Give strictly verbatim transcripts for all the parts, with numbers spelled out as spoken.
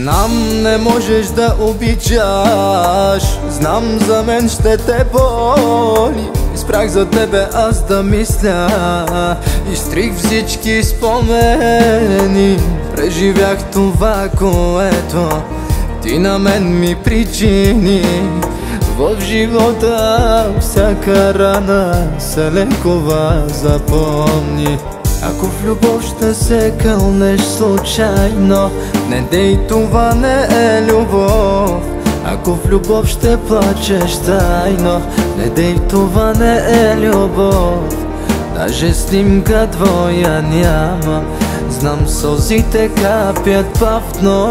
Знам, не можеш да обичаш, знам, за мен ще те боли. Спрях за тебе аз да мисля, изтрих всички спомени. Преживях това, което ти на мен ми причини. В живота всяка рана се лекува, запомни. Ако в любов ще се кълнеш случайно, не дей, това не е любов. Ако в любов ще плачеш тайно, не дей, това не е любов. Даже снимка твоя няма, знам, сълзите капят бавно.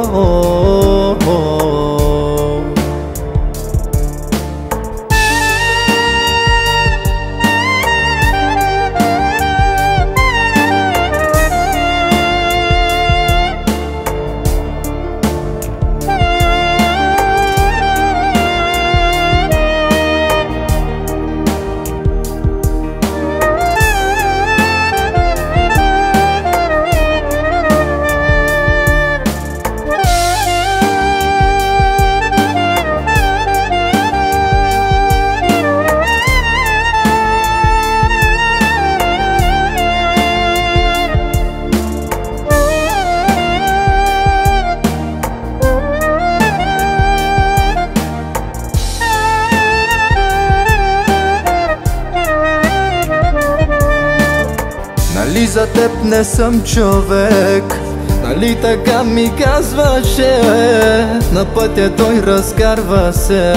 Нали за теб не съм човек, нали така ми казваше. На пътя той разкарва се,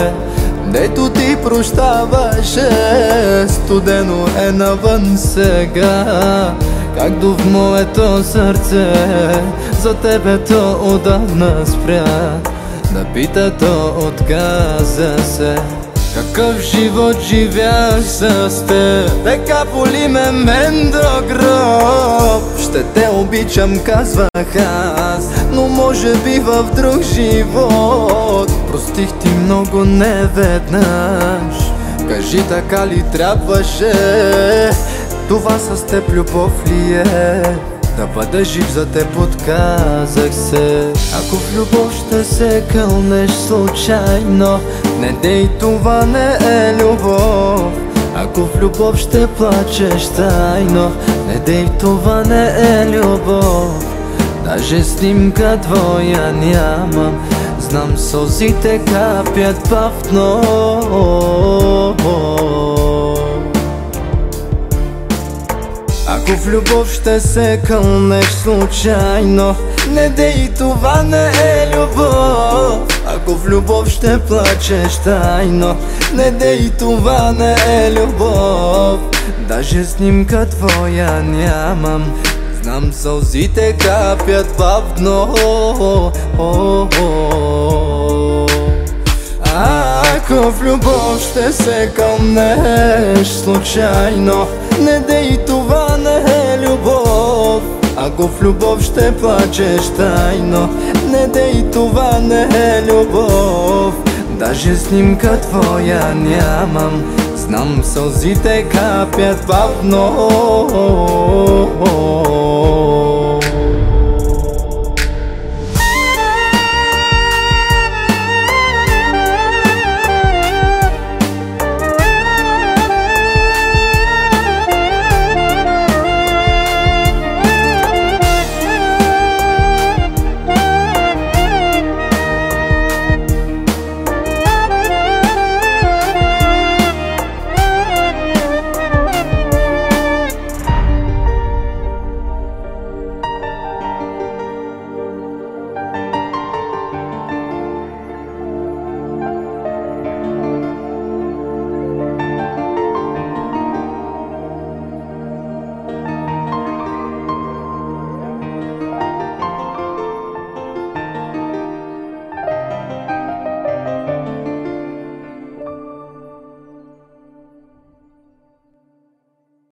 дето ти прощаваше. Студено е навън сега, както в моето сърце. За тебе то отдавна спря, да пита то отказа се. Какъв живот живях с теб, така боли ме мен до гроб. Ще те обичам, казвах аз, но може би в друг живот. Простих ти много неведнъж, кажи, така ли трябваше? Това с теб любов ли е? Да бъда жив за теб, отказах се. Ако в любов ще се кълнеш случайно, не дей, това не е любов. Ако в любов ще плачеш тайно, не дей, това не е любов. Даже снимка твоя нямам, знам, сълзите капят бавно. Ако в любов ще се кълнеш случайно, не дей, това не е любов. Ако в любов ще плачеш тайно, не дей, това не е любов. Даже снимка твоя нямам, знам, сълзите капят бавно. Ако в любов ще се кълнеш случайно, не дей, това не е любов. Ако в любов ще плачеш тайно, не дей, това не е любов. Даже снимка твоя нямам, знам, сълзите капят бавно.